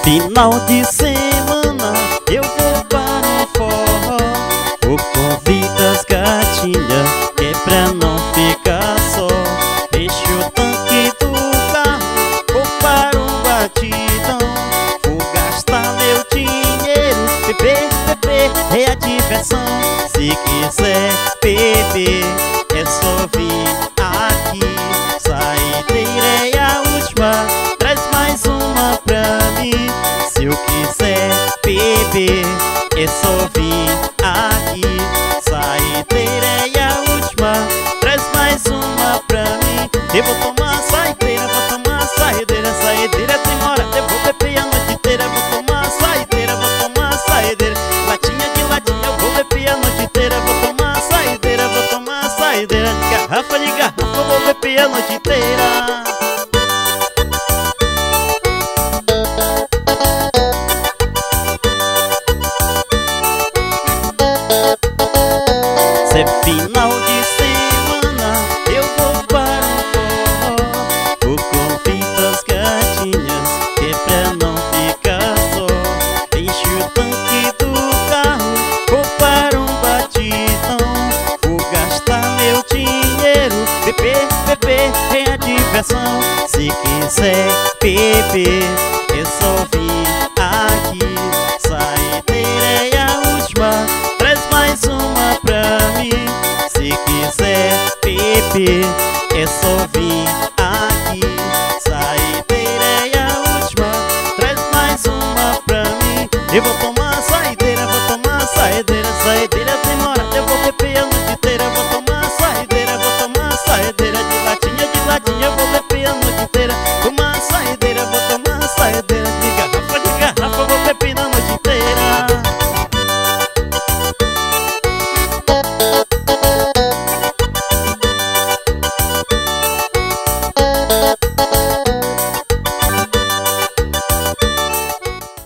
Final de semana eu vou para um forró. Vou convidar as gatinhas, que é pra não ficar só. Deixo o tanque do carro, vou para um batidão. Vou gastar meu dinheiro, beber, beber é a diversão. Se quiser beber, é só vir aqui. Saideira é a última, traz mais uma pra mim. Se eu quiser beber, é só vir aqui. Saideira é a última, traz mais uma pra mim. Eu vou tomar saideira, vou tomar saideira. Saideira tem hora, eu vou beber a noite inteira. Vou tomar saideira, vou tomar saideira. Latinha de latinha, eu vou beber a noite inteira. Vou tomar saideira, vou tomar saideira. Garrafa de garrafa, eu vou beber a noite inteira. Se é final de semana, eu vou para um forró. Vou convidar as gatinhas, que é pra não ficar só. Enche o tanque do carro, vou para um batidão. Vou gastar meu dinheiro, beber, beber é a diversão. Se quiser beber, é só vir